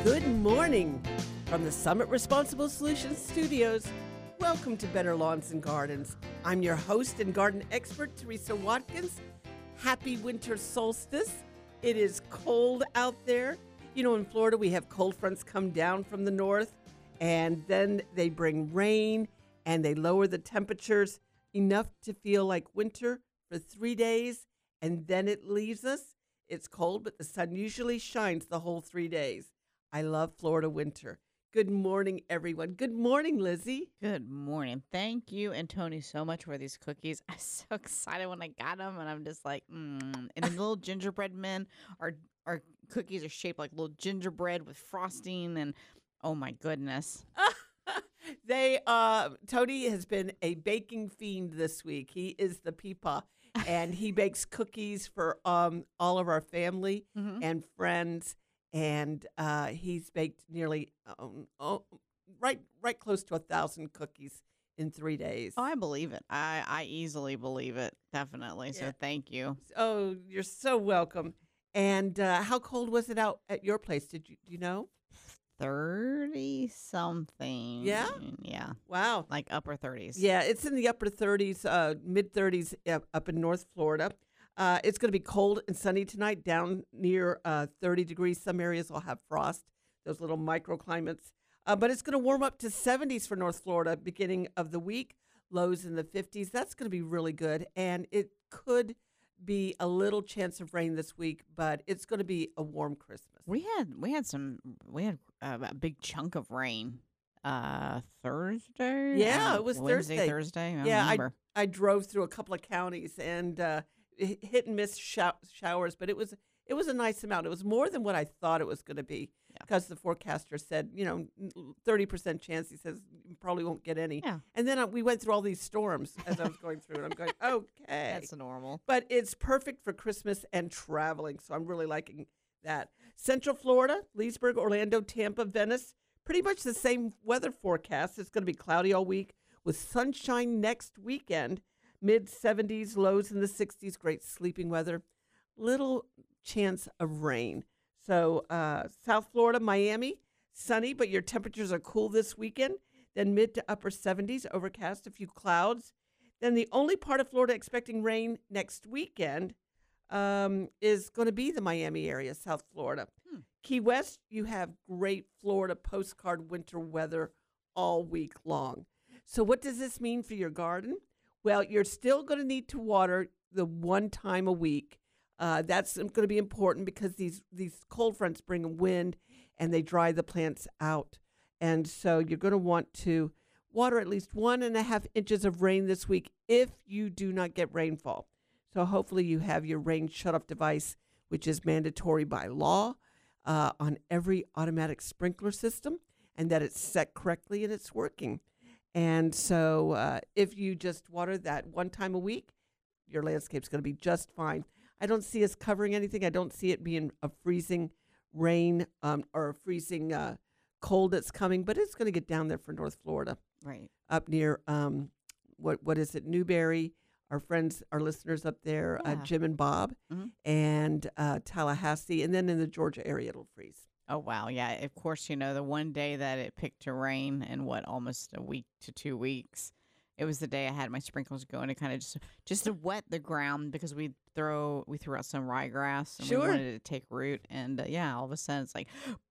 Good morning from the Summit Responsible Solutions Studios. Welcome to Better Lawns and Gardens. I'm your host and garden expert, Teresa Watkins. Happy winter solstice. It is cold out there. You know, in Florida, we have cold fronts come down from the north, and then they bring rain, and they lower the temperatures enough to feel like winter for 3 days, and then it leaves us. It's cold, but the sun usually shines the whole 3 days. I love Florida winter. Good morning, everyone. Good morning, Lizzie. Good morning. Thank you and Tony so much for these cookies. I'm so excited when I got them, and I'm just like, And the little gingerbread men, our cookies are shaped like little gingerbread with frosting, and oh my goodness. Tony has been a baking fiend this week. He is the peepaw, and he bakes cookies for all of our family and friends. And he's baked nearly right close to 1,000 cookies in 3 days. Oh, I believe it. I easily believe it. Definitely. Yeah. So thank you. Oh, you're so welcome. And how cold was it out at your place? Do you know? 30 something. Yeah? Yeah. Wow. Like upper 30s. Yeah, it's in the upper 30s, mid 30s up in North Florida. It's going to be cold and sunny tonight, down near 30 degrees. Some areas will have frost, those little microclimates. But it's going to warm up to 70s for North Florida beginning of the week, lows in the 50s. That's going to be really good. And it could be a little chance of rain this week, but it's going to be a warm Christmas. We had a big chunk of rain Thursday. Yeah, it was Wednesday, Thursday. Thursday. I Yeah, remember. I drove through a couple of counties and hit and miss showers, but it was a nice amount. It was more than what I thought it was going to be because the forecaster said, 30% chance. He says you probably won't get any. Yeah. And then we went through all these storms as I was going through, and I'm going, okay. That's normal. But it's perfect for Christmas and traveling, so I'm really liking that. Central Florida, Leesburg, Orlando, Tampa, Venice, pretty much the same weather forecast. It's going to be cloudy all week with sunshine next weekend. Mid-70s, lows in the 60s, great sleeping weather. Little chance of rain. So South Florida, Miami, sunny, but your temperatures are cool this weekend. Then mid to upper 70s, overcast, a few clouds. Then the only part of Florida expecting rain next weekend is going to be the Miami area, South Florida. Key West, you have great Florida postcard winter weather all week long. So what does this mean for your garden? Well, you're still going to need to water the one time a week. That's going to be important because these cold fronts bring wind and they dry the plants out. And so you're going to want to water at least 1.5 inches of rain this week if you do not get rainfall. So hopefully you have your rain shutoff device, which is mandatory by law, on every automatic sprinkler system, and that it's set correctly and it's working. And so if you just water that one time a week, your landscape's going to be just fine. I don't see us covering anything. I don't see it being a freezing rain or a freezing cold that's coming, but it's going to get down there for North Florida. Right. Up near, what is it, Newberry, our friends, our listeners up there, Jim and Bob, and Tallahassee, and then in the Georgia area it'll freeze. Oh, wow. Yeah. Of course, the one day that it picked to rain in almost a week to 2 weeks, it was the day I had my sprinklers going to kind of just to wet the ground because we threw out some ryegrass and we wanted it to take root. And all of a sudden it's like,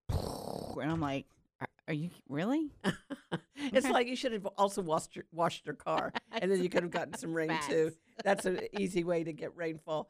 and I'm like, are you really? It's like you should have also washed your car, and then you could have gotten some rain too. That's an easy way to get rainfall.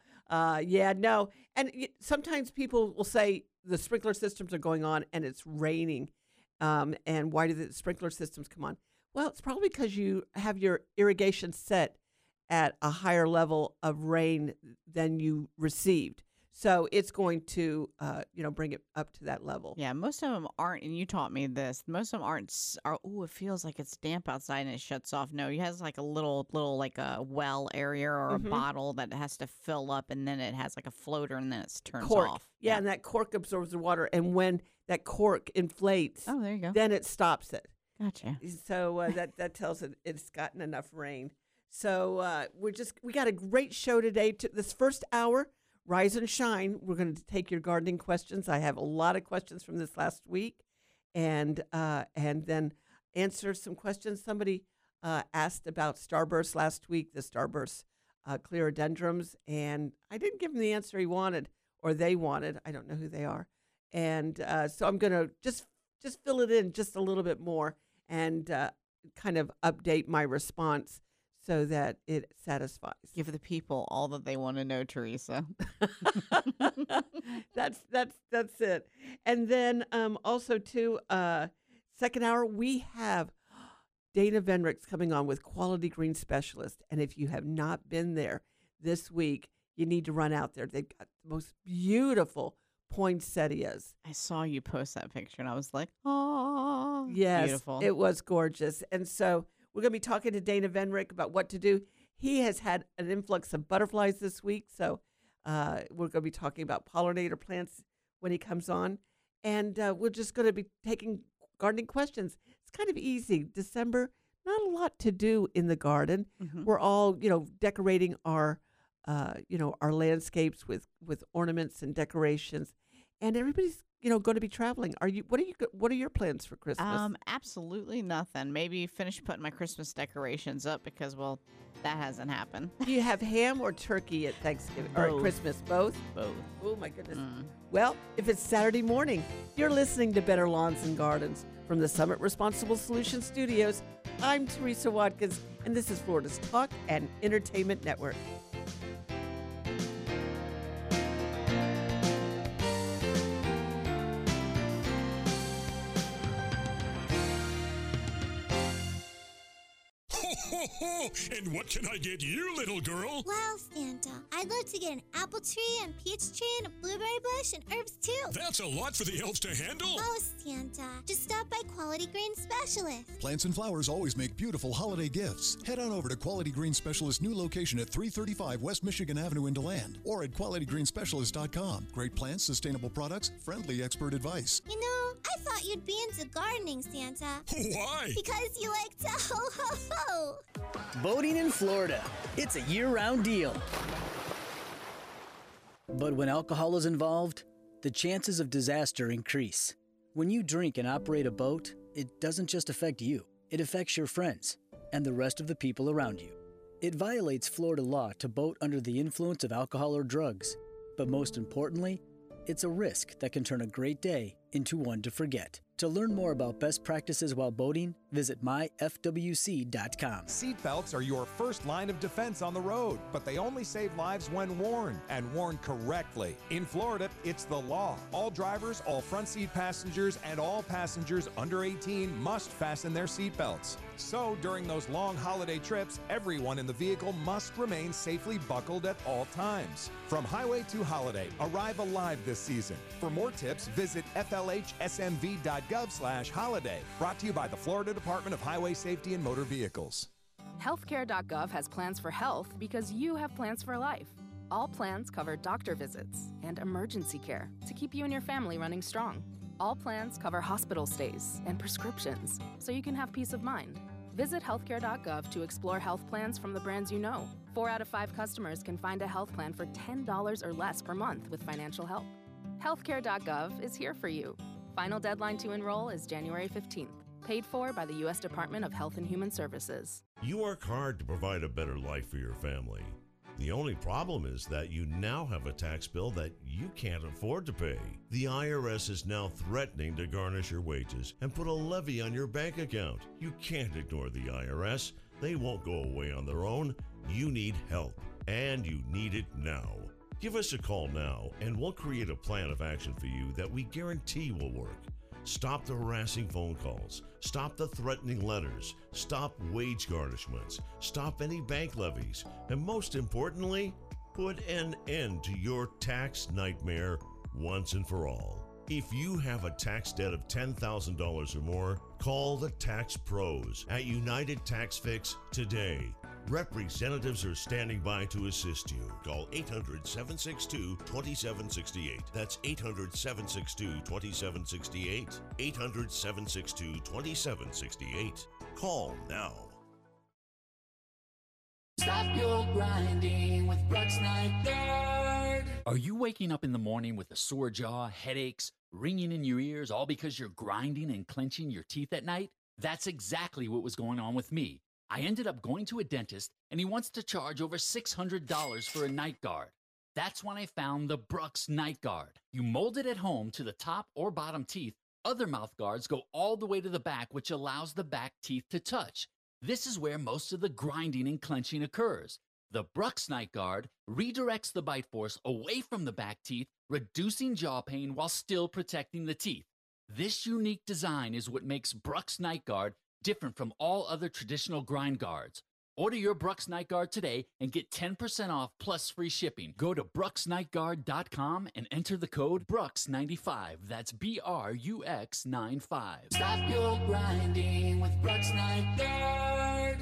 No. And sometimes people will say the sprinkler systems are going on and it's raining. And why do the sprinkler systems come on? Well, it's probably because you have your irrigation set at a higher level of rain than you received. So it's going to, bring it up to that level. Yeah, most of them aren't, and you taught me this. Most of them aren't. It feels like it's damp outside and it shuts off. No, it has like a little like a well area or a bottle that has to fill up, and then it has like a floater, and then it turns off. Yeah, and that cork absorbs the water, and when that cork inflates, there you go. Then it stops it. Gotcha. So that tells it it's gotten enough rain. So we got a great show today. This first hour, Rise and Shine, we're going to take your gardening questions. I have a lot of questions from this last week, and then answer some questions. Somebody asked about starburst last week, the starburst clerodendrums, and I didn't give him the answer he wanted or they wanted. I don't know who they are, and so I'm going to just fill it in just a little bit more and kind of update my response so that it satisfies. Give the people all that they want to know, Teresa. That's it. And then also too, second hour we have Dana Venricks coming on with Quality Green Specialist. And if you have not been there this week, you need to run out there. They've got the most beautiful poinsettias. I saw you post that picture, and I was like, oh, yes, beautiful. It was gorgeous. And so we're going to be talking to Dana Venrick about what to do. He has had an influx of butterflies this week, so we're going to be talking about pollinator plants when he comes on. And we're just going to be taking gardening questions. It's kind of easy. December, not a lot to do in the garden. Mm-hmm. We're all, decorating our, our landscapes with ornaments and decorations. And everybody's, going to be traveling. What are your plans for Christmas? Absolutely nothing. Maybe finish putting my Christmas decorations up because, well, that hasn't happened. Do you have ham or turkey at Thanksgiving or at Christmas? Both? Both. Oh, my goodness. Well, if it's Saturday morning, you're listening to Better Lawns and Gardens from the Summit Responsible Solutions Studios. I'm Teresa Watkins, and this is Florida's Talk and Entertainment Network. And what can I get you, little girl? Well, Santa, I'd love to get an apple tree and peach tree and a blueberry bush and herbs too. That's a lot for the elves to handle. Oh, Santa, just stop by Quality Green Specialist. Plants and flowers always make beautiful holiday gifts. Head on over to Quality Green Specialist's new location at 335 West Michigan Avenue in DeLand or at QualityGreenSpecialist.com. Great plants, sustainable products, friendly expert advice. You know, I thought you'd be into gardening, Santa. Why? Because you like to ho-ho-ho. Boating in Florida. It's a year-round deal. But when alcohol is involved, the chances of disaster increase. When you drink and operate a boat, it doesn't just affect you. It affects your friends and the rest of the people around you. It violates Florida law to boat under the influence of alcohol or drugs. But most importantly, it's a risk that can turn a great day into one to forget. To learn more about best practices while boating, visit myfwc.com. Seatbelts are your first line of defense on the road, but they only save lives when worn, and worn correctly. In Florida, it's the law. All drivers, all front seat passengers, and all passengers under 18 must fasten their seatbelts. So, during those long holiday trips, everyone in the vehicle must remain safely buckled at all times. From highway to holiday, arrive alive this season. For more tips, visit flhsmv.gov/holiday. Brought to you by the Florida Department of Highway Safety and Motor Vehicles. Healthcare.gov has plans for health because you have plans for life. All plans cover doctor visits and emergency care to keep you and your family running strong. All plans cover hospital stays and prescriptions so you can have peace of mind. Visit healthcare.gov to explore health plans from the brands you know. 4 out of 5 customers can find a health plan for $10 or less per month with financial help. Healthcare.gov is here for you. Final deadline to enroll is January 15th. Paid for by the U.S. Department of Health and Human Services. You work hard to provide a better life for your family. The only problem is that you now have a tax bill that you can't afford to pay. The IRS is now threatening to garnish your wages and put a levy on your bank account. You can't ignore the IRS. They won't go away on their own. You need help, and you need it now. Give us a call now, and we'll create a plan of action for you that we guarantee will work. Stop the harassing phone calls. Stop the threatening letters. Stop wage garnishments. Stop any bank levies. And most importantly, put an end to your tax nightmare once and for all. If you have a tax debt of $10,000 or more, call the Tax Pros at United Tax Fix today. Representatives are standing by to assist you. Call 800-762-2768. That's 800-762-2768. 800-762-2768. Call now. Stop your grinding with Brock Snyder. Are you waking up in the morning with a sore jaw, headaches, ringing in your ears, all because you're grinding and clenching your teeth at night? That's exactly what was going on with me. I ended up going to a dentist, and he wants to charge over $600 for a night guard. That's when I found the Brux Night Guard. You mold it at home to the top or bottom teeth. Other mouth guards go all the way to the back, which allows the back teeth to touch. This is where most of the grinding and clenching occurs. The Brux Night Guard redirects the bite force away from the back teeth, reducing jaw pain while still protecting the teeth. This unique design is what makes Brux Night Guard different from all other traditional grind guards. Order your Brux Night Guard today and get 10% off plus free shipping. Go to BruxNightGuard.com and enter the code BRUX95. That's BRUX95. Stop your grinding with Brux Night Guard.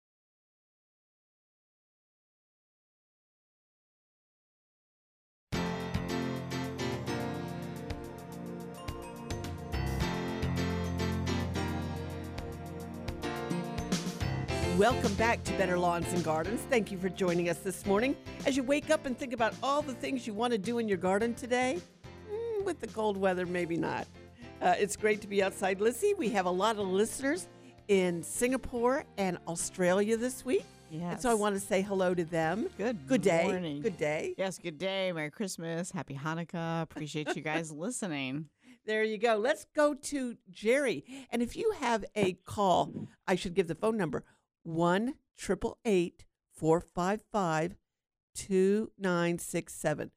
Welcome back to Better Lawns and Gardens. Thank you for joining us this morning. As you wake up and think about all the things you want to do in your garden today, with the cold weather, maybe not. It's great to be outside. Lizzie, we have a lot of listeners in Singapore and Australia this week. Yes. And so I want to say hello to them. Good day. Morning. Good day. Yes, good day. Merry Christmas. Happy Hanukkah. Appreciate you guys listening. There you go. Let's go to Jerry. And if you have a call, I should give the phone number. 1-888-455-2967.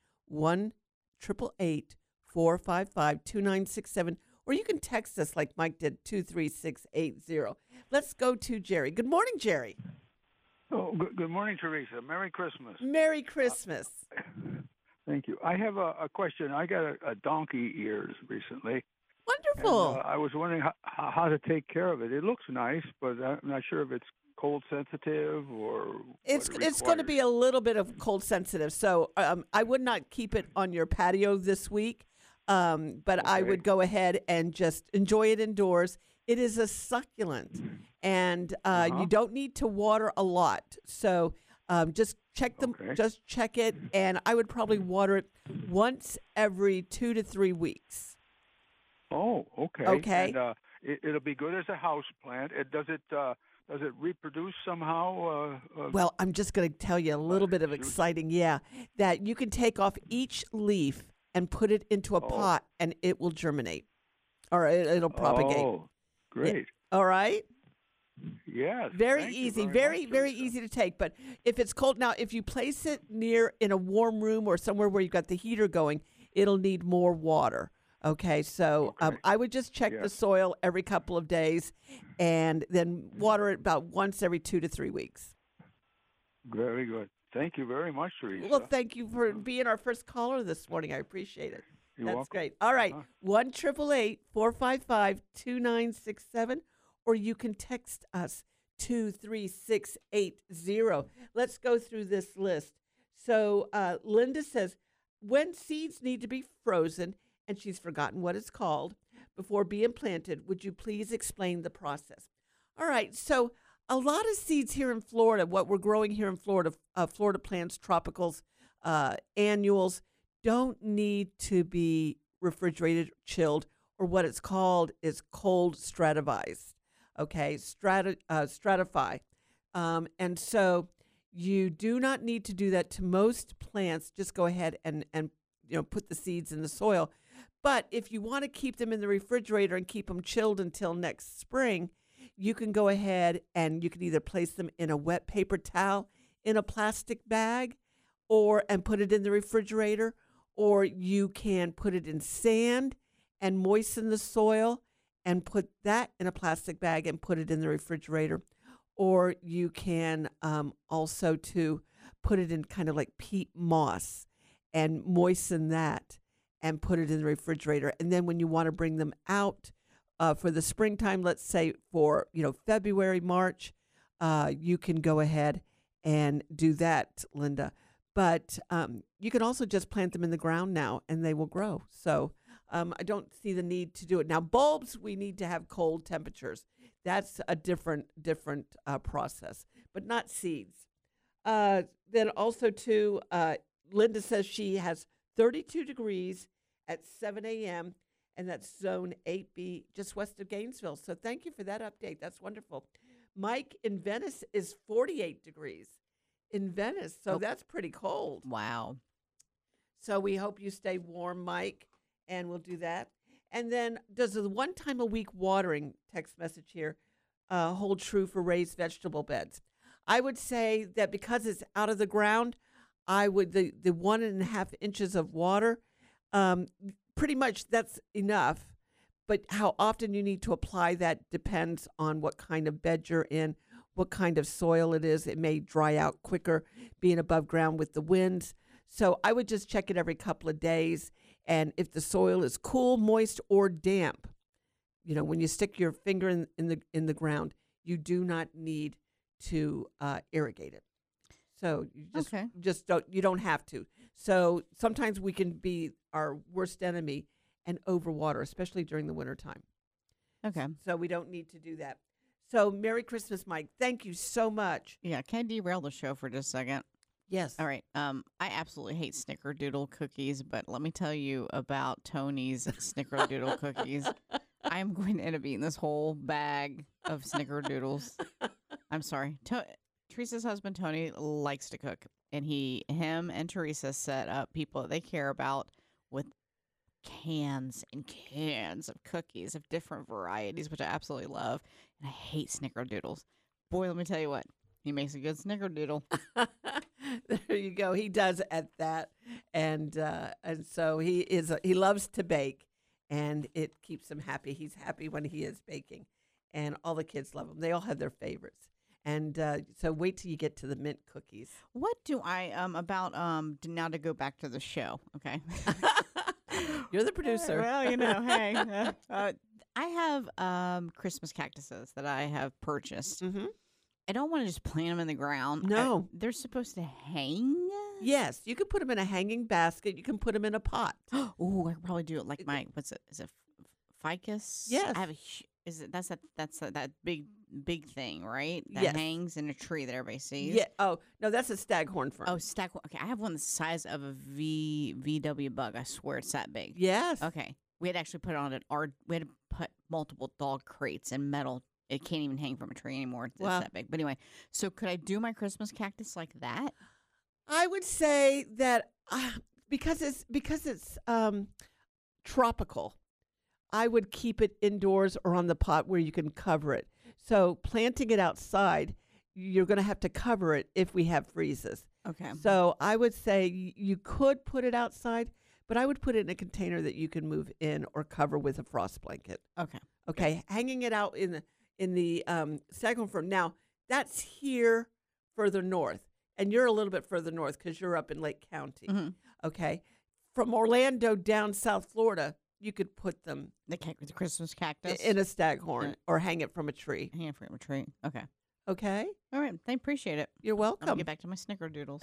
1-888-455-2967. Or you can text us like Mike did, 23680. Let's go to Jerry. Good morning, Jerry. Oh, good morning, Teresa. Merry Christmas. Merry Christmas. Thank you. I have a question. I got a donkey ears recently. Wonderful. And, I was wondering how to take care of it. It looks nice, but I'm not sure if it's cold sensitive or it's going to be a little bit of cold sensitive. So I would not keep it on your patio this week, but okay. I would go ahead and just enjoy it indoors. It is a succulent, and you don't need to water a lot. So just check just check it, and I would probably water it once every 2 to 3 weeks. Oh, okay. Okay. And, it'll be good as a house plant. Does it reproduce somehow? Well, I'm just going to tell you a little bit of exciting, that you can take off each leaf and put it into a pot, and it will germinate, or it'll propagate. Oh, great. Yeah. All right? Yes. Very easy, very easy to take. But if it's cold, now if you place it in a warm room or somewhere where you've got the heater going, it'll need more water. Okay, so I would just check the soil every couple of days and then water it about once every 2 to 3 weeks. Very good. Thank you very much, Teresa. Well, thank you for being our first caller this morning. I appreciate it. You're That's welcome. Great. All right, 1-888-455-2967, or you can text us 23680. Let's go through this list. So Linda says, when seeds need to be frozen, and she's forgotten what it's called, before being planted, would you please explain the process? All right, so a lot of seeds here in Florida, what we're growing here in Florida, Florida plants, tropicals, annuals, don't need to be refrigerated, chilled, or what it's called is cold strativized, okay, stratify. And so you do not need to do that to most plants. Just go ahead and put the seeds in the soil. But if you want to keep them in the refrigerator and keep them chilled until next spring, you can go ahead and you can either place them in a wet paper towel in a plastic bag and put it in the refrigerator, or you can put it in sand and moisten the soil and put that in a plastic bag and put it in the refrigerator. Or you can also put it in kind of like peat moss and moisten that and put it in the refrigerator. And then when you want to bring them out for the springtime, let's say for February, March, you can go ahead and do that, Linda. But you can also just plant them in the ground now, and they will grow. So I don't see the need to do it. Now, bulbs, we need to have cold temperatures. That's a different process, but not seeds. Then also, too, Linda says she has 32 degrees at 7 a.m., and that's zone 8B, just west of Gainesville. So thank you for that update. That's wonderful. Mike in Venice is 48 degrees in Venice, so that's pretty cold. Wow. So we hope you stay warm, Mike, and we'll do that. And then does the 1 time a week watering text message here hold true for raised vegetable beds? I would say that because it's out of the ground, I would the 1.5 inches of water, pretty much that's enough. But how often you need to apply that depends on what kind of bed you're in, what kind of soil it is. It may dry out quicker being above ground with the winds. So I would just check it every couple of days. And if the soil is cool, moist, or damp, when you stick your finger in the ground, you do not need to irrigate it. So you you don't have to. So sometimes we can be our worst enemy and overwater, especially during the wintertime. Okay. So we don't need to do that. So Merry Christmas, Mike. Thank you so much. Yeah, can I derail the show for just a second? Yes. All right. I absolutely hate Snickerdoodle cookies, but let me tell you about Tony's Snickerdoodle cookies. I'm going to end up eating this whole bag of Snickerdoodles. I'm sorry. Teresa's husband, Tony, likes to cook, and him and Teresa set up people that they care about with cans and cans of cookies of different varieties, which I absolutely love, and I hate Snickerdoodles. Boy, let me tell you what. He makes a good Snickerdoodle. There you go. He does at that, and so he loves to bake, and it keeps him happy. He's happy when he is baking, and all the kids love him. They all have their favorites, and so wait till you get to the mint cookies. What do I about now to go back to the show? Okay, you're the producer. Well, hey, I have Christmas cactuses that I have purchased. Mm-hmm. I don't want to just plant them in the ground. No. They're supposed to hang? Yes. You can put them in a hanging basket. You can put them in a pot. Oh, I could probably do it like what's it? Is it ficus? Yes. I have that's that big thing, right? That yes. hangs in a tree that everybody sees. Yeah. Oh, no, that's a staghorn fern. Oh, staghorn. Okay, I have one the size of a VW bug. I swear it's that big. Yes. Okay. We had actually put on we had to put multiple dog crates and metal. It can't even hang from a tree anymore. It's that big. But anyway, so could I do my Christmas cactus like that? I would say that because it's tropical, I would keep it indoors or on the pot where you can cover it. So planting it outside, you're going to have to cover it if we have freezes. Okay. So I would say you could put it outside, but I would put it in a container that you can move in or cover with a frost blanket. Okay. Okay. Hanging it out in the staghorn fern. Now, that's here further north, and you're a little bit further north because you're up in Lake County. Mm-hmm. Okay. From Orlando down South Florida, you could put them the Christmas cactus in a staghorn or hang it from a tree. Hang it from a tree. Okay. Okay. All right. I appreciate it. You're welcome. I'll get back to my Snickerdoodles.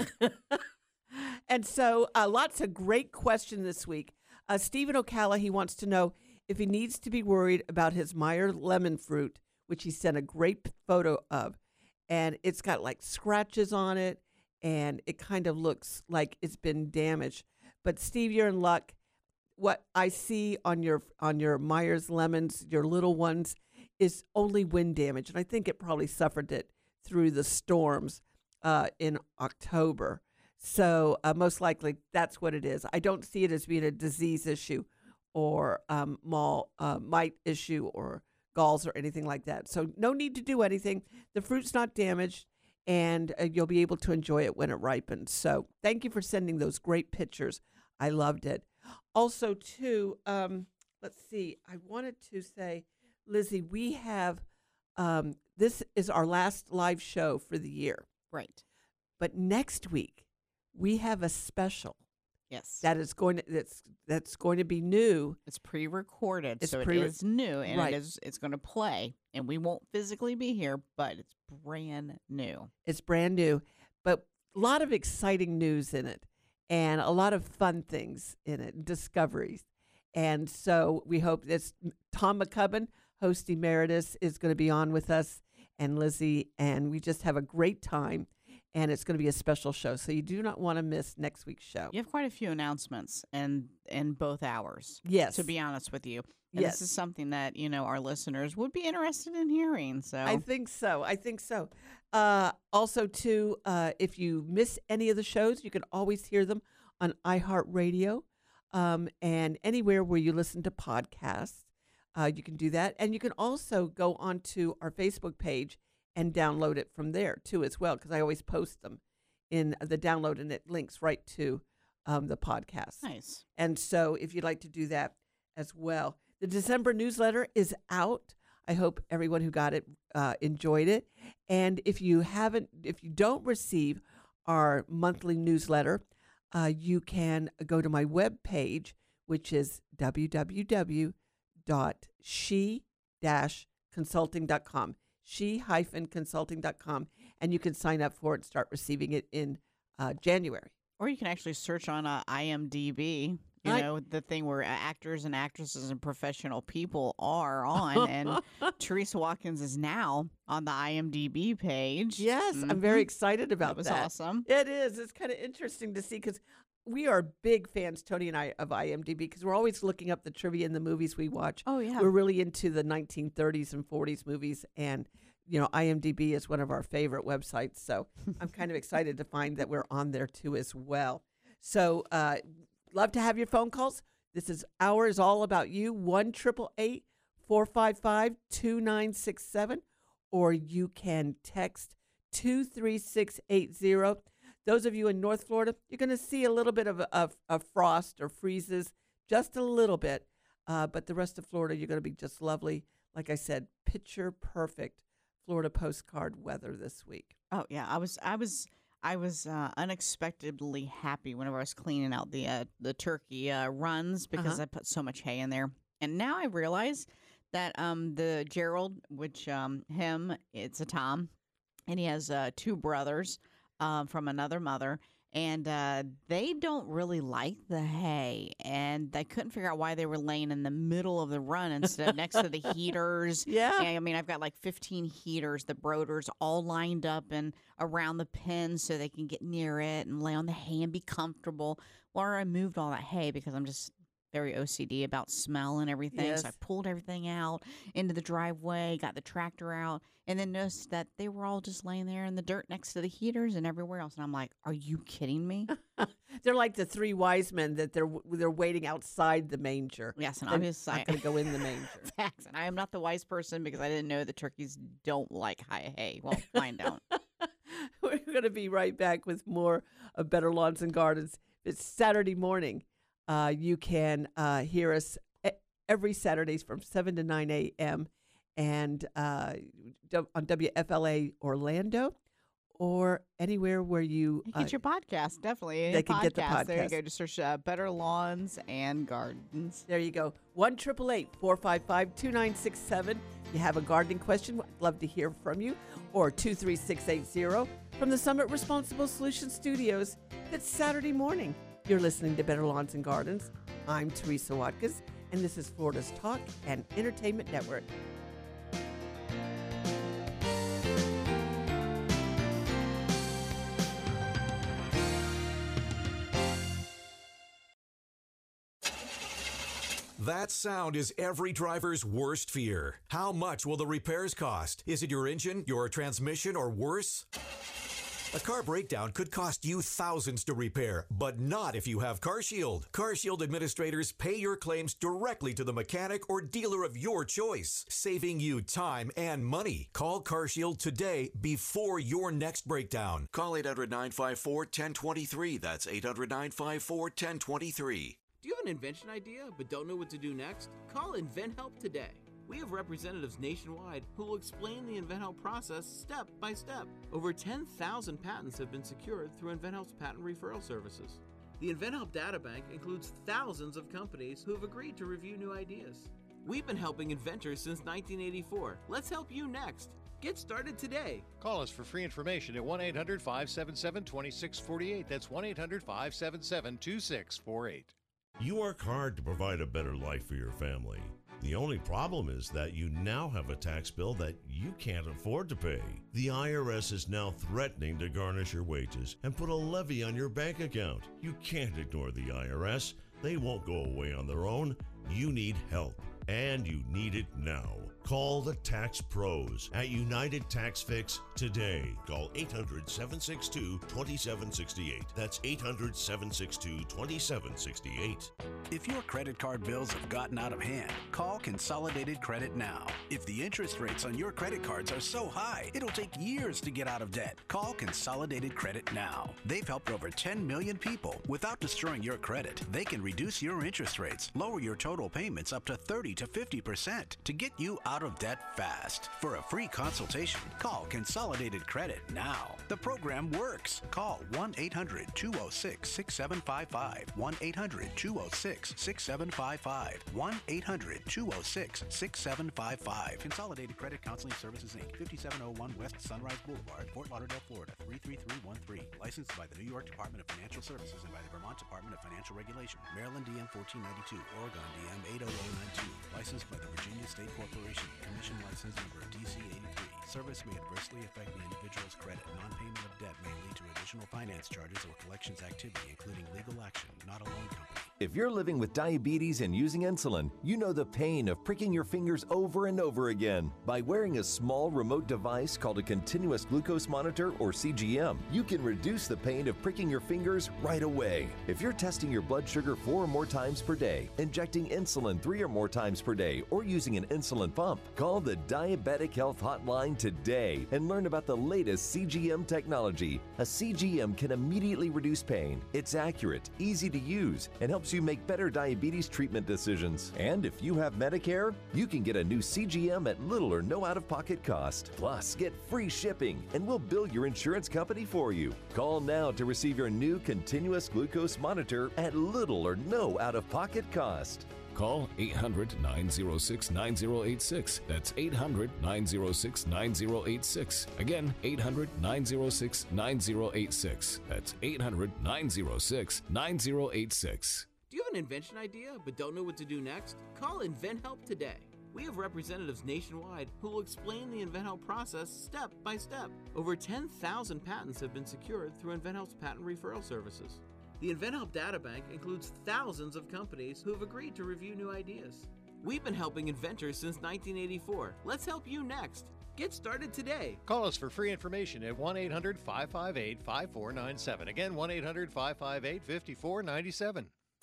And so lots of great questions this week. Stephen Ocala, he wants to know if he needs to be worried about his Meyer lemon fruit, which he sent a great photo of. And it's got like scratches on it, and it kind of looks like it's been damaged. But Steve, you're in luck. What I see on your Myers lemons, your little ones, is only wind damage. And I think it probably suffered it through the storms in October. So most likely that's what it is. I don't see it as being a disease issue or mite issue or galls or anything like that. So no need to do anything. The fruit's not damaged, and you'll be able to enjoy it when it ripens. So thank you for sending those great pictures. I loved it. Also, too, let's see. I wanted to say, Lizzie, we have this is our last live show for the year. Right. But next week, we have a special. Yes. That's going to be new. It's pre-recorded, It's so it is new, and right. it's going to play, and we won't physically be here, but it's brand new. It's brand new, but a lot of exciting news in it, and a lot of fun things in it, discoveries. And so we hope this Tom McCubbin, host emeritus, is going to be on with us, and Lizzie, and we just have a great time. and it's going to be a special show. So you do not want to miss next week's show. You have quite a few announcements in both hours. Yes. To be honest with you. And Yes. this is something that, our listeners would be interested in hearing. So I think so. Also, too, if you miss any of the shows, you can always hear them on iHeartRadio and anywhere where you listen to podcasts. You can do that. And you can also go onto our Facebook page and download it from there, too, as well, because I always post them in the download, and it links right to the podcast. Nice. And so if you'd like to do that as well. The December newsletter is out. I hope everyone who got it enjoyed it. And if you don't receive our monthly newsletter, you can go to my webpage, which is www.she-consulting.com, she-consulting.com, and you can sign up for it and start receiving it in January. Or you can actually search on IMDb. The thing where actors and actresses and professional people are on. And Teresa Watkins is now on the IMDb page. Yes, I'm very excited about that. That was awesome. It is. It's kind of interesting to see because we are big fans, Tony and I, of IMDb because we're always looking up the trivia in the movies we watch. Oh, yeah. We're really into the 1930s and 40s movies. And, IMDb is one of our favorite websites. So I'm kind of excited to find that we're on there, too, as well. So, love to have your phone calls. This hour is all about you. 1-888-455-2967, or you can text 23680. Those of you in North Florida, you're going to see a little bit of frost or freezes, just a little bit. But the rest of Florida, you're going to be just lovely. Like I said, picture perfect Florida postcard weather this week. Oh yeah, I was unexpectedly happy whenever I was cleaning out the turkey runs because I put so much hay in there. And now I realize that the Gerald, which it's a Tom, and he has 2 brothers from another mother, and they don't really like the hay. And I couldn't figure out why they were laying in the middle of the run instead of next to the heaters. Yeah. I mean, I've got like 15 heaters, the broters all lined up and around the pen so they can get near it and lay on the hay and be comfortable. Well, I moved all that hay because I'm just very OCD about smell and everything. Yes. So I pulled everything out into the driveway, got the tractor out, and then noticed that they were all just laying there in the dirt next to the heaters and everywhere else. And I'm like, are you kidding me? They're like the 3 wise men that they're waiting outside the manger. Yes, and they're I'm just not going to go in the manger. Facts. And I am not the wise person because I didn't know that turkeys don't like high hay. Well, mine don't. We're going to be right back with more of Better Lawns and Gardens. It's Saturday morning. You can hear us every Saturdays from 7 to 9 a.m. and on WFLA Orlando or anywhere where you get your podcast. Definitely. They can get the podcast. There you go. Just search Better Lawns and Gardens. There you go. 1-888-455-2967. You have a gardening question, I'd love to hear from you. Or 23680 from the Summit Responsible Solutions Studios. It's Saturday morning. You're listening to Better Lawns and Gardens. I'm Teresa Watkins, and this is Florida's Talk and Entertainment Network. That sound is every driver's worst fear. How much will the repairs cost? Is it your engine, your transmission, or worse? A car breakdown could cost you thousands to repair, but not if you have CarShield. CarShield administrators pay your claims directly to the mechanic or dealer of your choice, saving you time and money. Call CarShield today before your next breakdown. Call 800-954-1023. That's 800-954-1023. Do you have an invention idea but don't know what to do next? Call InventHelp today. We have representatives nationwide who will explain the InventHelp process step by step. Over 10,000 patents have been secured through InventHelp's patent referral services. The InventHelp databank includes thousands of companies who have agreed to review new ideas. We've been helping inventors since 1984. Let's help you next. Get started today. Call us for free information at 1-800-577-2648. That's 1-800-577-2648. You work hard to provide a better life for your family. The only problem is that you now have a tax bill that you can't afford to pay. The IRS is now threatening to garnish your wages and put a levy on your bank account. You can't ignore the IRS. They won't go away on their own. You need help, and you need it now. Call the Tax Pros at United Tax Fix today. Call 800-762-2768. That's 800-762-2768. If your credit card bills have gotten out of hand, call Consolidated Credit now. If the interest rates on your credit cards are so high, it'll take years to get out of debt. Call Consolidated Credit now. They've helped over 10 million people without destroying your credit. They can reduce your interest rates, lower your total payments up to 30 to 50% to get you out of debt fast. For a free consultation, call Consolidated Credit now. The program works. Call 1-800-206-6755. 1-800-206-6755. 1-800-206-6755. Consolidated Credit Counseling Services, Inc., 5701 West Sunrise Boulevard, Fort Lauderdale, Florida, 33313. Licensed by the New York Department of Financial Services and by the Vermont Department of Financial Regulation. Maryland DM 1492. Oregon DM 80092. Licensed by the Virginia State Corporation. Commission license number DC 83. Service may adversely affect the individual's credit. Non-payment of debt may lead to additional finance charges or collections activity, including legal action, not a loan company. If you're living with diabetes and using insulin, you know the pain of pricking your fingers over and over again. By wearing a small remote device called a continuous glucose monitor, or CGM, you can reduce the pain of pricking your fingers right away. If you're testing your blood sugar 4 or more times per day, injecting insulin 3 or more times per day, or using an insulin pump, call the Diabetic Health Hotline today and learn about the latest CGM technology. A CGM can immediately reduce pain. It's accurate, easy to use, and helps you make better diabetes treatment decisions. And if you have Medicare, you can get a new CGM at little or no out-of-pocket cost. Plus, get free shipping, and we'll bill your insurance company for you. Call now to receive your new continuous glucose monitor at little or no out-of-pocket cost. Call 800-906-9086. That's 800-906-9086. Again, 800-906-9086. That's 800-906-9086. Do you have an invention idea but don't know what to do next? Call InventHelp today. We have representatives nationwide who will explain the InventHelp process step by step. Over 10,000 patents have been secured through InventHelp's patent referral services. The InventHelp databank includes thousands of companies who have agreed to review new ideas. We've been helping inventors since 1984. Let's help you next. Get started today. Call us for free information at 1-800-558-5497. Again, 1-800-558-5497.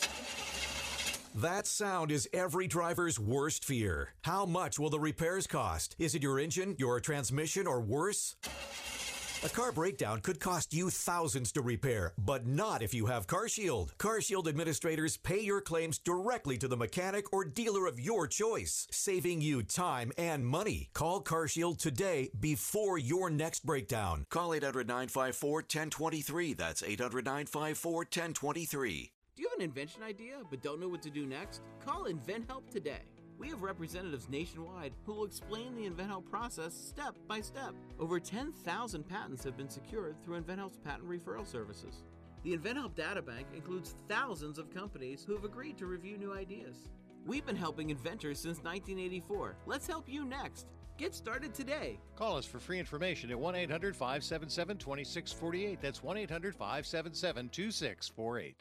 That sound is every driver's worst fear. How much will the repairs cost? Is it your engine, your transmission, or worse? A car breakdown could cost you thousands to repair, but not if you have CarShield. CarShield administrators pay your claims directly to the mechanic or dealer of your choice, saving you time and money. Call CarShield today before your next breakdown. Call 800-954-1023. That's 800-954-1023. Do you have an invention idea but don't know what to do next? Call InventHelp today. We have representatives nationwide who will explain the InventHelp process step by step. Over 10,000 patents have been secured through InventHelp's patent referral services. The InventHelp databank includes thousands of companies who have agreed to review new ideas. We've been helping inventors since 1984. Let's help you next. Get started today. Call us for free information at 1-800-577-2648. That's 1-800-577-2648.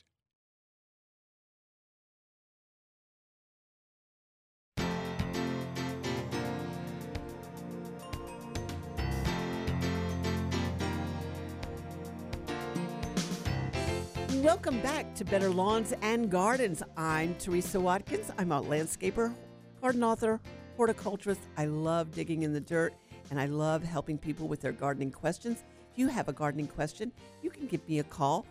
Welcome back to Better Lawns and Gardens. I'm Teresa Watkins. I'm a landscaper, garden author, horticulturist. I love digging in the dirt, and I love helping people with their gardening questions. If you have a gardening question, you can give me a call,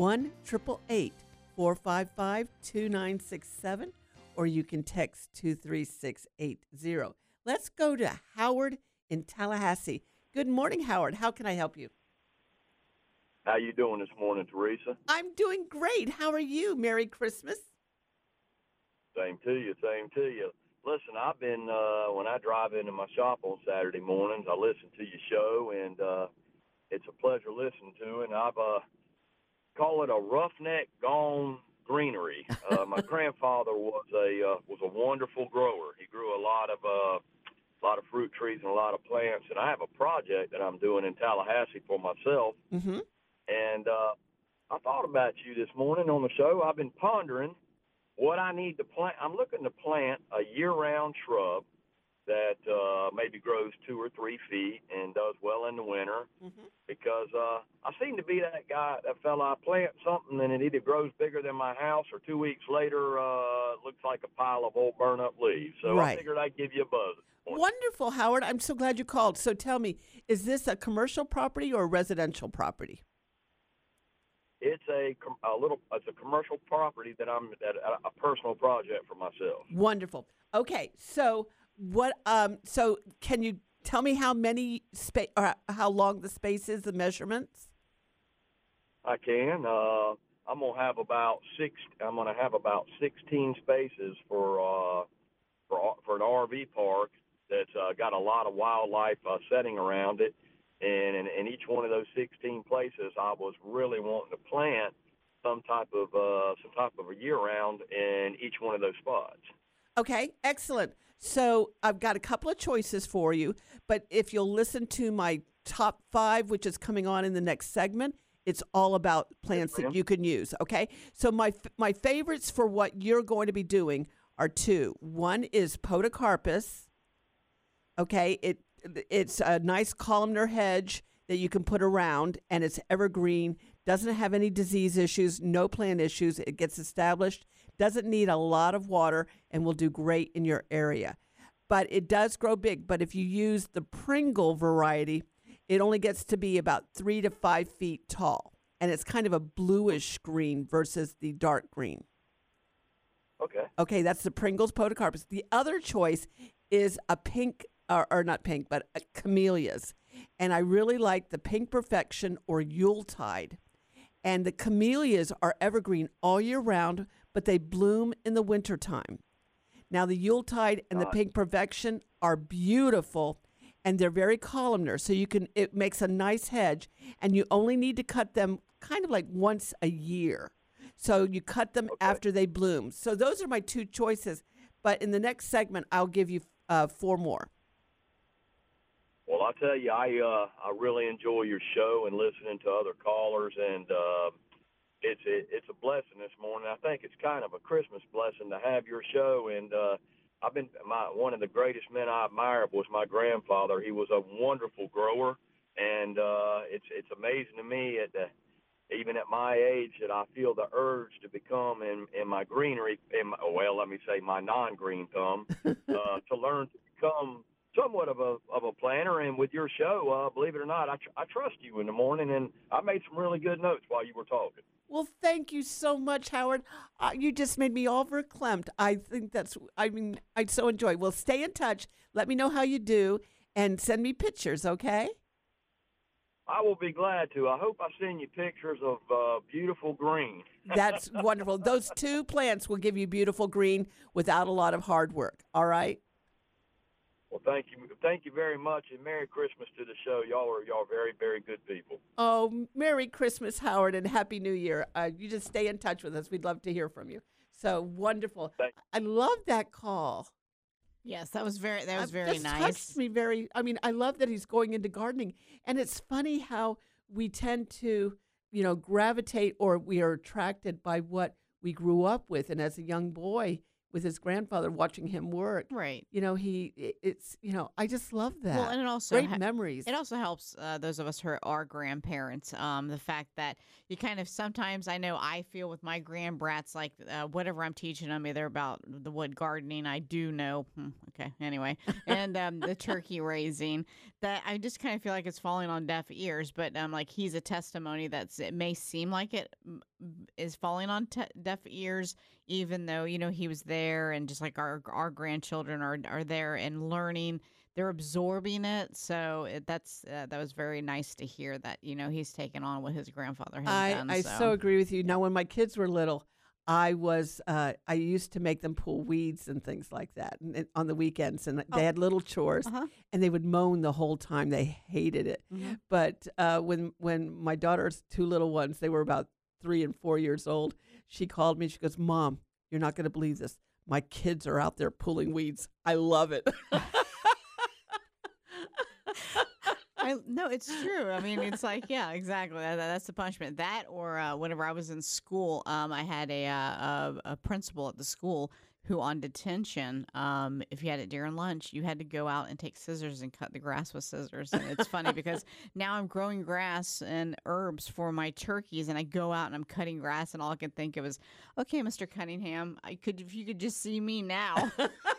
1-888-455-2967, or you can text 23680. Let's go to Howard in Tallahassee. Good morning, Howard. How can I help you? How you doing this morning, Teresa? I'm doing great. How are you? Merry Christmas. Same to you, same to you. Listen, I've been, when I drive into my shop on Saturday mornings, I listen to your show, and it's a pleasure listening to it. And I've call it a roughneck gone greenery. My grandfather was a wonderful grower. He grew grow a lot of fruit trees and a lot of plants. And I have a project that I'm doing in Tallahassee for myself. Mm-hmm. And I thought about you this morning on the show. I've been pondering what I need to plant. I'm looking to plant a year-round shrub that maybe grows 2 or 3 feet and does well in the winter, because I seem to be that fella. I plant something and it either grows bigger than my house, or 2 weeks later looks like a pile of old burnt-up leaves. So I Right. figured I'd give you a buzz. Wonderful, Howard. I'm so glad you called. So tell me, is this a commercial property or a residential property? It's it's a commercial property that I'm at, a personal project for myself. Wonderful. Okay, so so can you tell me how many or how long the space is, the measurements? I can. I'm gonna have about 16 spaces for an RV park that's got a lot of wildlife setting around it. And in each one of those 16 places, I was really wanting to plant some type of a year-round in each one of those spots. Okay, excellent. So I've got a couple of choices for you, but if you'll listen to my top 5, which is coming on in the next segment, it's all about plants that you can use. Okay, so my favorites for what you're going to be doing are 2. One is Podocarpus. Okay, it's a nice columnar hedge that you can put around, and it's evergreen, doesn't have any disease issues, no plant issues. It gets established, doesn't need a lot of water, and will do great in your area. But it does grow big. But if you use the Pringle variety, it only gets to be about 3 to 5 feet tall, and it's kind of a bluish green versus the dark green. Okay. Okay, that's the Pringle's Podocarpus. The other choice is a pink, or not pink, but camellias. And I really like the Pink Perfection or Yuletide. And the camellias are evergreen all year round, but they bloom in the wintertime. Now, the Yuletide and the Pink Perfection are beautiful, and they're very columnar. So it makes a nice hedge, and you only need to cut them kind of like once a year. So you cut them after they bloom. So those are my 2 choices. But in the next segment, I'll give you 4 more. Well, I tell you, I really enjoy your show and listening to other callers, and it's a blessing this morning. I think it's kind of a Christmas blessing to have your show. And one of the greatest men I admired was my grandfather. He was a wonderful grower, and it's amazing to me even at my age that I feel the urge to become in my greenery, let me say my non-green thumb, to learn to become somewhat of a planner. And with your show, believe it or not, I trust you in the morning, and I made some really good notes while you were talking. Well, thank you so much, Howard. You just made me all verklempt. I think I so enjoy. Well, stay in touch. Let me know how you do, and send me pictures, okay? I will be glad to. I hope I send you pictures of beautiful green. That's wonderful. Those 2 plants will give you beautiful green without a lot of hard work, all right? Well, thank you very much, and Merry Christmas to the show. Y'all are very, very good people. Oh, Merry Christmas, Howard, and Happy New Year. You just stay in touch with us. We'd love to hear from you. So wonderful. I love that call. Yes, that was very nice. Touched me very. I mean, I love that he's going into gardening, and it's funny how we tend to, gravitate, or we are attracted by what we grew up with, and as a young boy, with his grandfather, watching him work. Right. I just love that. Well, and it also great memories. It also helps those of us who are grandparents. The fact that you kind of sometimes, I know I feel with my grandbrats, like whatever I'm teaching them, either about the wood gardening, I do know. Okay, anyway, and the turkey raising, that I just kind of feel like it's falling on deaf ears. But like he's a testimony it may seem like it is falling on deaf ears, even though he was there, and just like our grandchildren are there and learning, they're absorbing it. So that was very nice to hear that he's taken on what his grandfather has done. I so agree with you. Now, when my kids were little, I used to make them pull weeds and things like that on the weekends, and they had little chores, and they would moan the whole time. They hated it. Mm-hmm. But when my daughter's 2 little ones, they were about 3 and 4 years old, she called me. She goes, "Mom, you're not going to believe this. my kids are out there pulling weeds. I love it. No, it's true. I mean, it's like, yeah, exactly. That's the punishment. That or whenever I was in school, I had a principal at the school who on detention, if you had it during lunch, you had to go out and take scissors and cut the grass with scissors. And it's funny because now I'm growing grass and herbs for my turkeys, and I go out and I'm cutting grass, and all I could think of is, okay, Mr. Cunningham, if you could just see me now.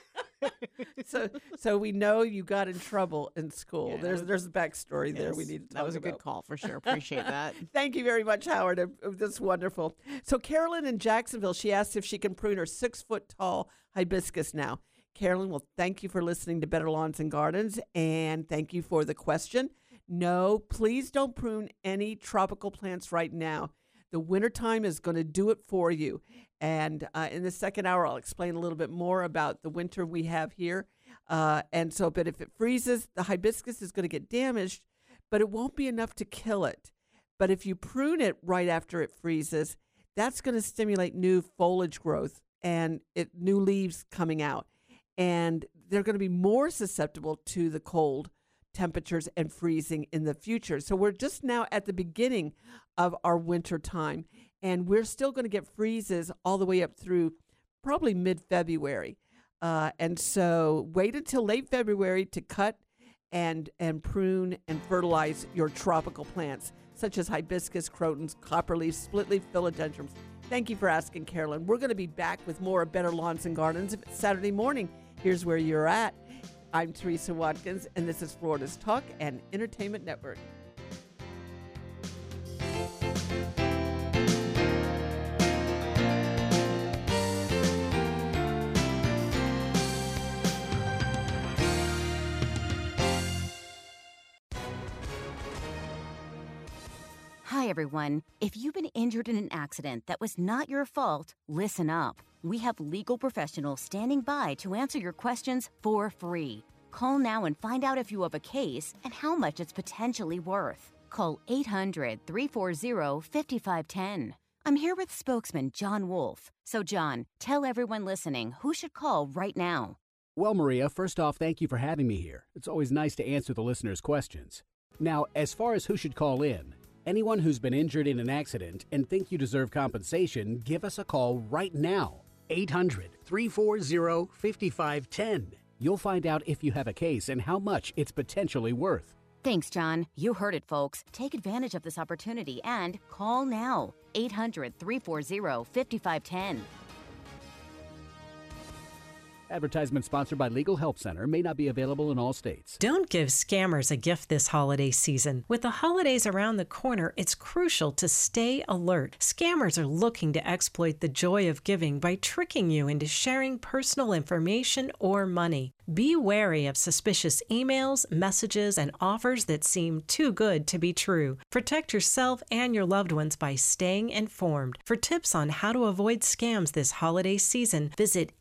So we know you got in trouble in school. Yeah, There's a backstory there yes, we need to talk about. That was a good call for sure. Appreciate that. Thank you very much, Howard. That's wonderful. So Carolyn in Jacksonville, she asked if she can prune her 6-foot-tall hibiscus now. Carolyn, well, thank you for listening to Better Lawns and Gardens, and thank you for the question. No, please don't prune any tropical plants right now. The wintertime is going to do it for you. And in the second hour, I'll explain a little bit more about the winter we have here. But if it freezes, the hibiscus is going to get damaged, but it won't be enough to kill it. But if you prune it right after it freezes, that's going to stimulate new foliage growth and new leaves coming out. And they're going to be more susceptible to the cold temperatures and freezing in the future. So we're just now at the beginning of our winter time, and we're still going to get freezes all the way up through probably mid-February. And so wait until late February to cut and prune and fertilize your tropical plants, such as hibiscus, crotons, copperleaf, splitleaf philodendrons. Thank you for asking, Carolyn. We're going to be back with more of Better Lawns and Gardens Saturday morning. Here's where you're at. I'm Teresa Watkins, and this is Florida's Talk and Entertainment Network. Hi, everyone. If you've been injured in an accident that was not your fault, listen up. We have legal professionals standing by to answer your questions for free. Call now and find out if you have a case and how much it's potentially worth. Call 800-340-5510. I'm here with spokesman John Wolf. So, John, tell everyone listening who should call right now. Well, Maria, first off, thank you for having me here. It's always nice to answer the listeners' questions. Now, as far as who should call in, anyone who's been injured in an accident and think you deserve compensation, give us a call right now. 800-340-5510. You'll find out if you have a case and how much it's potentially worth. Thanks, John. You heard it, folks. Take advantage of this opportunity and call now. 800-340-5510. Advertisement sponsored by Legal Help Center. May not be available in all states. Don't give scammers a gift this holiday season. With the holidays around the corner, it's crucial to stay alert. Scammers are looking to exploit the joy of giving by tricking you into sharing personal information or money. Be wary of suspicious emails, messages, and offers that seem too good to be true. Protect yourself and your loved ones by staying informed. For tips on how to avoid scams this holiday season, visit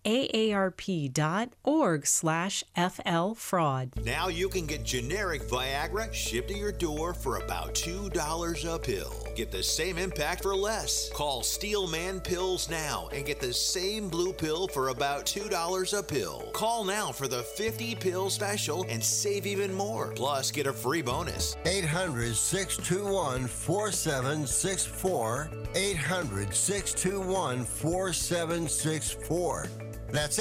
aarp.org/FLFraud. Now you can get generic Viagra shipped to your door for about $2 a pill. Get the same impact for less. Call Steelman Pills now and get the same blue pill for about $2 a pill. Call now for the 50-pill special and save even more. Plus, get a free bonus. 800-621-4764. 800-621-4764. That's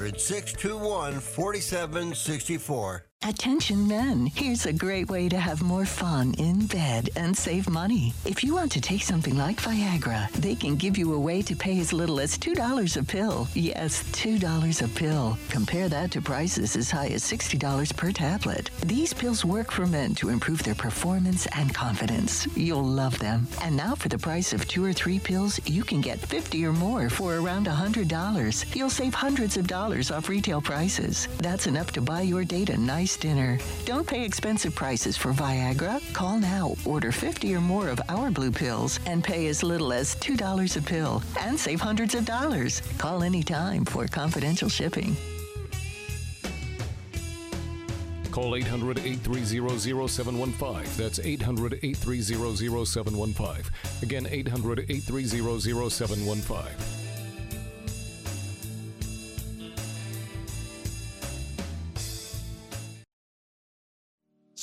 800-621-4764. Attention men, here's a great way to have more fun in bed and save money. If you want to take something like Viagra, they can give you a way to pay as little as $2 a pill. Yes, $2 a pill. Compare that to prices as high as $60 per tablet. These pills work for men to improve their performance and confidence. You'll love them. And now for the price of 2 or 3 pills, you can get 50 or more for around $100. You'll save hundreds of dollars off retail prices. That's enough to buy your date a nice dinner. Don't pay expensive prices for Viagra. Call now, order 50 or more of our blue pills, and pay as little as $2 a pill and save hundreds of dollars. Call anytime for confidential shipping. Call 800-830-0715. That's 800-830-0715. Again, 800-830-0715.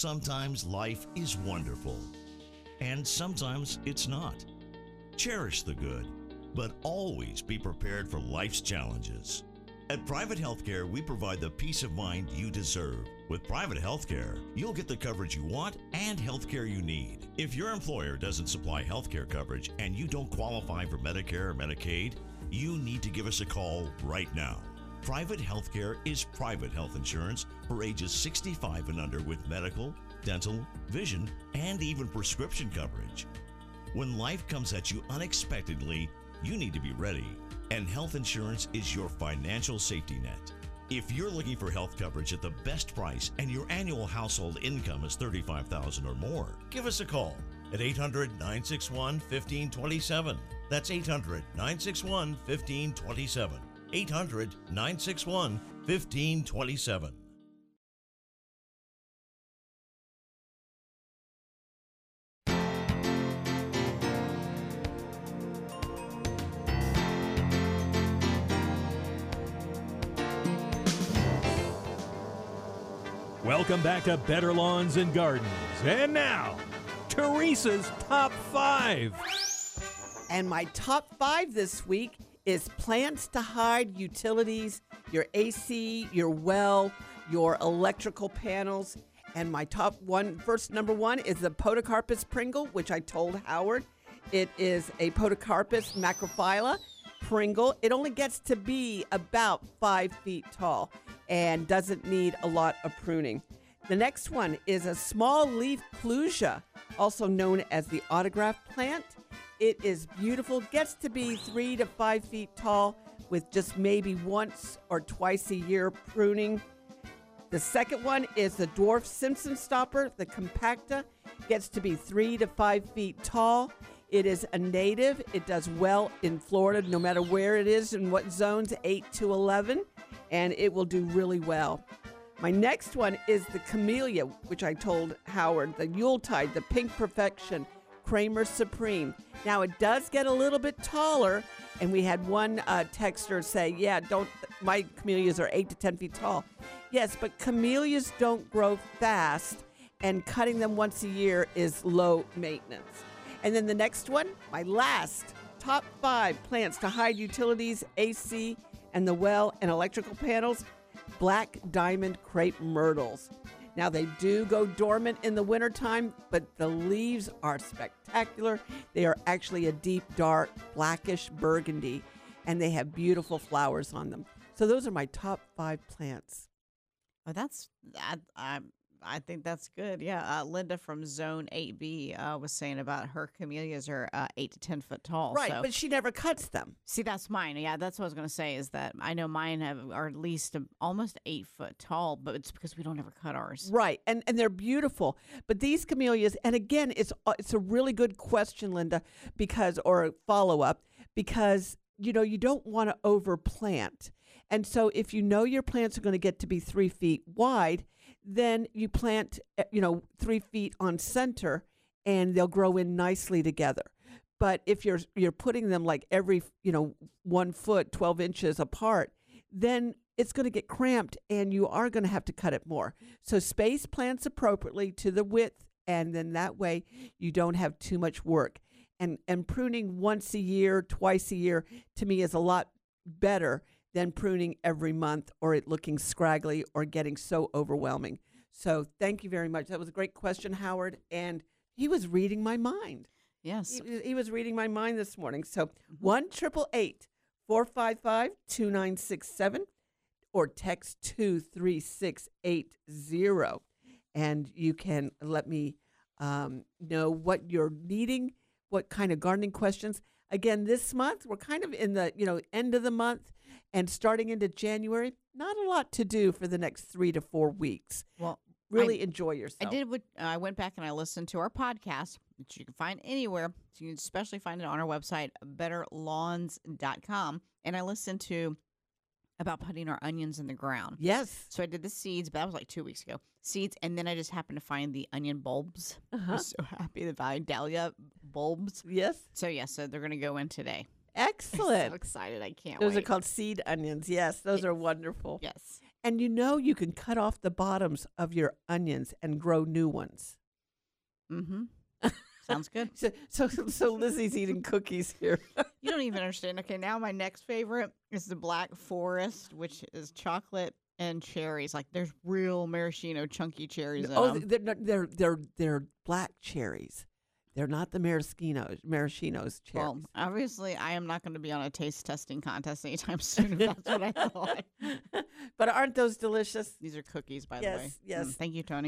Sometimes life is wonderful, and sometimes it's not. Cherish the good, but always be prepared for life's challenges. At Private Healthcare, we provide the peace of mind you deserve. With Private Healthcare, you'll get the coverage you want and healthcare you need. If your employer doesn't supply healthcare coverage and you don't qualify for Medicare or Medicaid, you need to give us a call right now. Private Healthcare is private health insurance for ages 65 and under with medical, dental, vision, and even prescription coverage. When life comes at you unexpectedly, you need to be ready, and health insurance is your financial safety net. If you're looking for health coverage at the best price and your annual household income is $35,000 or more, give us a call at 800-961-1527. That's 800-961-1527. 800-961-1527. Welcome back to Better Lawns and Gardens. And now, Teresa's Top 5. And my top 5 this week is plants to hide utilities, your AC, your well, your electrical panels. And my number one is the Podocarpus Pringle, which I told Howard. It is a Podocarpus macrophylla Pringle. It only gets to be about 5 feet tall and doesn't need a lot of pruning. The next one is a small leaf clusia, also known as the autograph plant. It is beautiful, gets to be 3 to 5 feet tall with just maybe once or twice a year pruning. The second one is the dwarf Simpson stopper, the compacta, gets to be 3 to 5 feet tall. It is a native. It does well in Florida, no matter where it is and what zones, 8 to 11, and it will do really well. My next one is the camellia, which I told Howard, the Yuletide, the Pink Perfection, Kramer Supreme. Now, it does get a little bit taller, and we had one texter say, my camellias are 8 to 10 feet tall. Yes, but camellias don't grow fast, and cutting them once a year is low maintenance. And then the next one, my last top 5 plants to hide utilities, AC, and the well and electrical panels, black diamond crepe myrtles. Now, they do go dormant in the wintertime, but the leaves are spectacular. They are actually a deep, dark, blackish burgundy, and they have beautiful flowers on them. So those are my top 5 plants. Oh, I think that's good. Yeah. Linda from Zone 8B was saying about her camellias are 8 to 10 foot tall. Right, so. but she never cuts them. See, that's mine. Yeah, that's what I was going to say is that I know mine are at least almost 8 foot tall, but it's because we don't ever cut ours. Right, and they're beautiful. But these camellias, and again, it's a really good question, Linda, or follow-up, because, you don't want to overplant. And so if you know your plants are going to get to be 3 feet wide, then you plant, 3 feet on center, and they'll grow in nicely together. But if you're putting them like every, 1 foot, 12 inches apart, then it's going to get cramped, and you are going to have to cut it more. So space plants appropriately to the width, and then that way you don't have too much work. And pruning once a year, twice a year, to me is a lot better than pruning every month or it looking scraggly or getting so overwhelming. So thank you very much. That was a great question, Howard. And he was reading my mind. Yes. He was reading my mind this morning. So 1-888-455-2967 or text 23680. And you can let me know what you're needing, what kind of gardening questions. Again, this month, we're kind of in the end of the month. And starting into January, not a lot to do for the next 3 to 4 weeks. Well, really enjoy yourself. I went back and I listened to our podcast, which you can find anywhere. So you can especially find it on our website, betterlawns.com. And I listened to about putting our onions in the ground. Yes. So I did the seeds, but that was like 2 weeks ago. Seeds, and then I just happened to find the onion bulbs. I was so happy to find dahlia bulbs. Yes. So they're going to go in today. Excellent. I'm so excited. I can't Those wait. are called seed onions. Yes, those are wonderful. Yes. And you can cut off the bottoms of your onions and grow new ones. Mm-hmm. Sounds good. So Lizzie's eating cookies here. You don't even understand. Okay, now my next favorite is the Black Forest, which is chocolate and cherries. Like there's real maraschino chunky cherries. They're black cherries. They're not the maraschinos cherries. Well, obviously, I am not going to be on a taste testing contest anytime soon. If that's what I thought. But aren't those delicious? These are cookies, by the way. Yes. Thank you, Tony.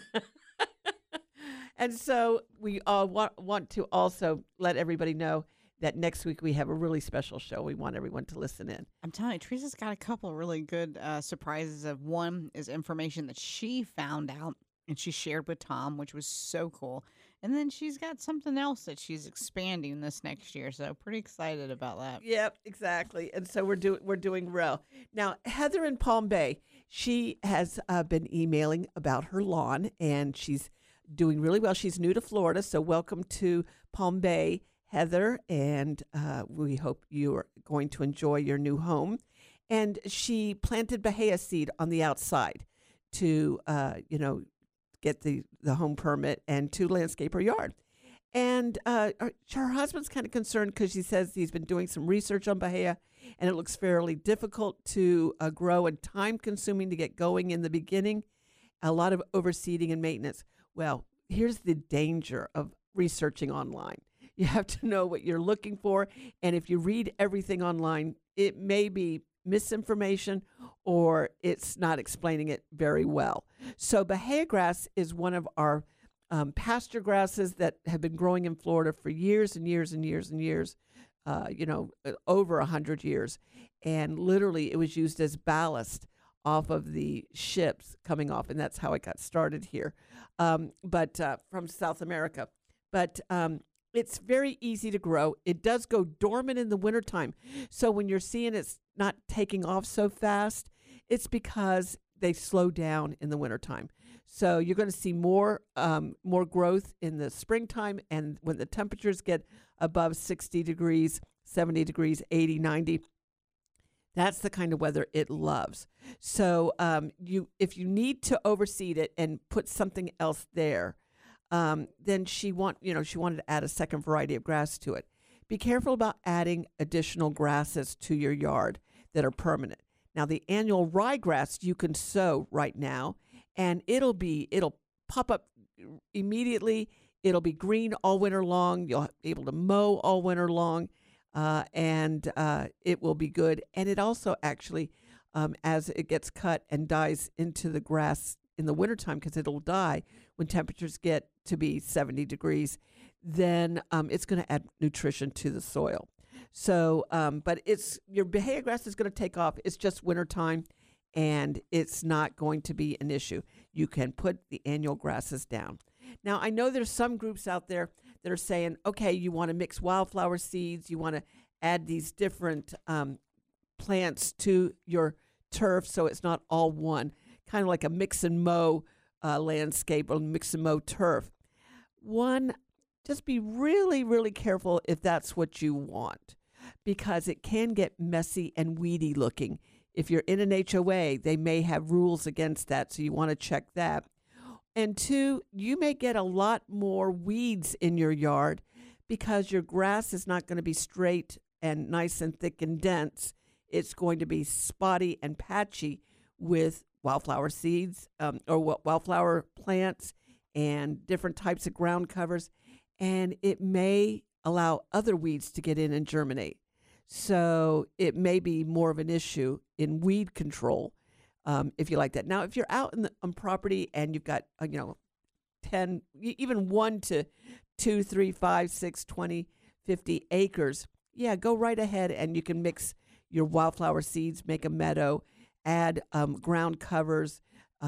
And so we want to also let everybody know that next week we have a really special show. We want everyone to listen in. I'm telling you, Teresa's got a couple really good surprises. One is information that she found out and she shared with Tom, which was so cool. And then she's got something else that she's expanding this next year. So pretty excited about that. Yep, exactly. And so we're doing well. Now, Heather in Palm Bay, she has been emailing about her lawn, and she's doing really well. She's new to Florida, so welcome to Palm Bay, Heather, and we hope you are going to enjoy your new home. And she planted Bahia seed on the outside to, get the home permit and to landscape her yard. And her husband's kind of concerned because she says he's been doing some research on Bahia, and it looks fairly difficult to grow and time-consuming to get going in the beginning, a lot of overseeding and maintenance. Well, here's the danger of researching online. You have to know what you're looking for, and if you read everything online, it may be misinformation or it's not explaining it very well. So Bahia grass is one of our pasture grasses that have been growing in Florida for years and years and years and years, over 100 years. And literally it was used as ballast off of the ships coming off, and that's how it got started here, but from South America. But it's very easy to grow. It does go dormant in the wintertime. So when you're seeing it's not taking off so fast, it's because they slow down in the wintertime. So you're going to see more growth in the springtime, and when the temperatures get above 60 degrees, 70 degrees, 80, 90, that's the kind of weather it loves. So if you need to overseed it and put something else there, then she wanted to add a second variety of grass to it. Be careful about adding additional grasses to your yard that are permanent. Now, the annual ryegrass you can sow right now, and it'll pop up immediately. It'll be green all winter long. You'll be able to mow all winter long. And it will be good. And it also actually, as it gets cut and dies into the grass in the wintertime, because it'll die when temperatures get to be 70 degrees, then it's going to add nutrition to the soil. So, but your Bahia grass is going to take off. It's just wintertime, and it's not going to be an issue. You can put the annual grasses down. Now, I know there's some groups out there that are saying, okay, you want to mix wildflower seeds, you want to add these different plants to your turf so it's not all one, kind of like a mix and mow landscape or mix and mow turf. One, just be really, really careful if that's what you want, because it can get messy and weedy looking. If you're in an HOA, they may have rules against that, so you want to check that. And two, you may get a lot more weeds in your yard because your grass is not going to be straight and nice and thick and dense. It's going to be spotty and patchy with wildflower seeds or wildflower plants and different types of ground covers. And it may allow other weeds to get in and germinate. So it may be more of an issue in weed control. If you like that. Now, if you're out on property and you've got, 10, even 1 to 2, 3, 5, 6, 20, 50 acres, yeah, go right ahead and you can mix your wildflower seeds, make a meadow, add ground covers,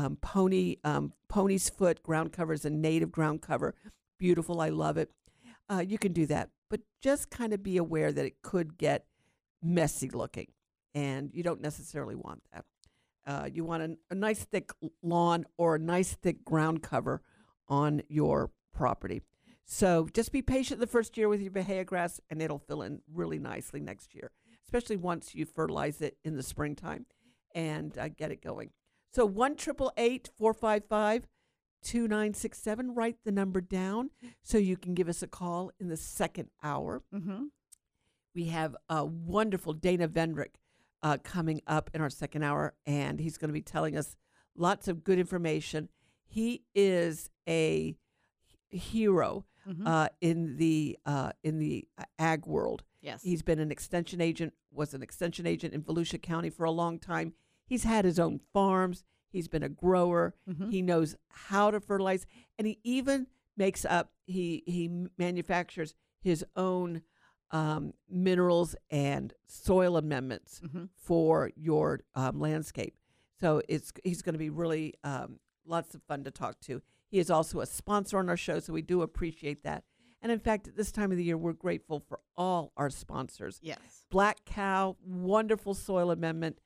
pony's foot ground covers, and native ground cover. Beautiful. I love it. You can do that. But just kind of be aware that it could get messy looking, and you don't necessarily want that. You want a nice thick lawn or a nice thick ground cover on your property. So just be patient the first year with your Bahia grass, and it'll fill in really nicely next year, especially once you fertilize it in the springtime. and get it going. So 1-888-455-2967. Write the number down so you can give us a call in the second hour. Mm-hmm. We have a wonderful Dana Vendrick coming up in our second hour, and he's going to be telling us lots of good information. He is a hero in the ag world. Yes. He's been an extension agent, was an extension agent in Volusia County for a long time. He's had his own farms. He's been a grower. He knows how to fertilize, and he even makes up. He manufactures his own minerals and soil amendments for your landscape. So he's going to be really lots of fun to talk to. He is also a sponsor on our show, so we do appreciate that. And in fact, at this time of the year, we're grateful for all our sponsors. Yes. Black Cow, wonderful soil amendment.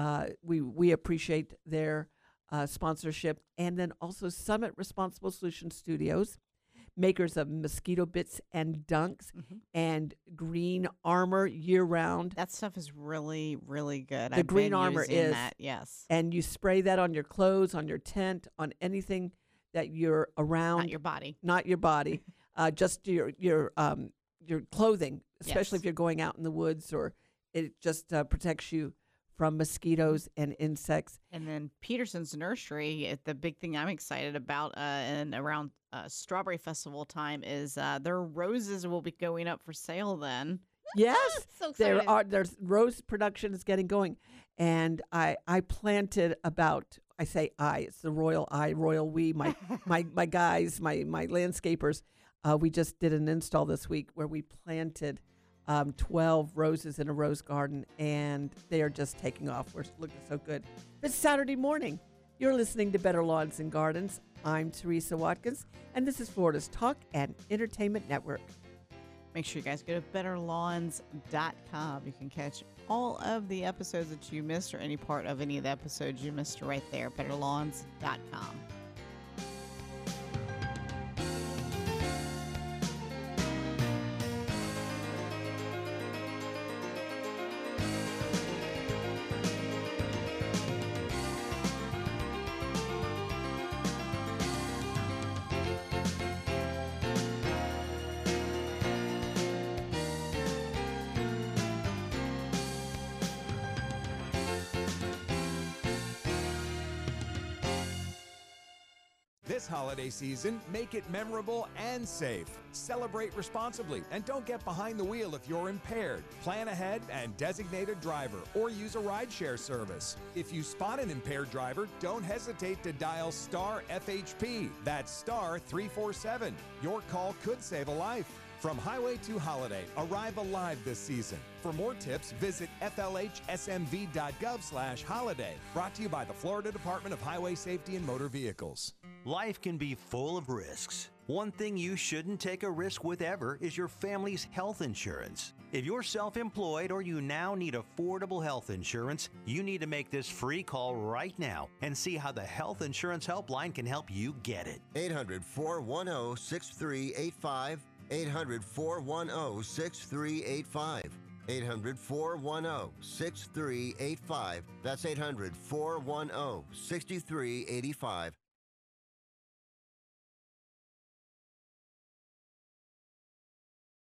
We appreciate their sponsorship. And then also Summit Responsible Solutions Studios, makers of mosquito bits and dunks and green armor year-round. That stuff is really, really good. The green armor is. That, yes. And you spray that on your clothes, on your tent, on anything that you're around. Not your body. Not your body. Just your clothing, especially Yes. if you're going out in the woods, or it just protects you from mosquitoes and insects. And then Peterson's Nursery, the big thing I'm excited about and around Strawberry Festival time is their roses will be going up for sale then. Yes, So excited. there's rose production is getting going, and I planted about. I say it's the royal we, my guys, my landscapers. We just did an install this week where we planted 12 roses in a rose garden, and they are just taking off. We're looking so good. It's Saturday morning. You're listening to Better Lawns and Gardens. I'm Teresa Watkins, and this is Florida's Talk and Entertainment Network. Make sure you guys go to betterlawns.com. You can catch all of the episodes that you missed, or any part of any of the episodes you missed, right there, betterlawns.com. This holiday season, make it memorable and safe. Celebrate responsibly and don't get behind the wheel if you're impaired. Plan ahead and designate a driver or use a rideshare service. If you spot an impaired driver, don't hesitate to dial star FHP. That's star 347. Your call could save a life. From highway to holiday, arrive alive this season. For more tips, visit flhsmv.gov/holiday. Brought to you by the Florida Department of Highway Safety and Motor Vehicles. Life can be full of risks. One thing you shouldn't take a risk with ever is your family's health insurance. If you're self-employed or you now need affordable health insurance, you need to make this free call right now and see how the Health Insurance Helpline can help you get it. 800-410-6385. 800-410-6385. 800-410-6385. That's 800-410-6385.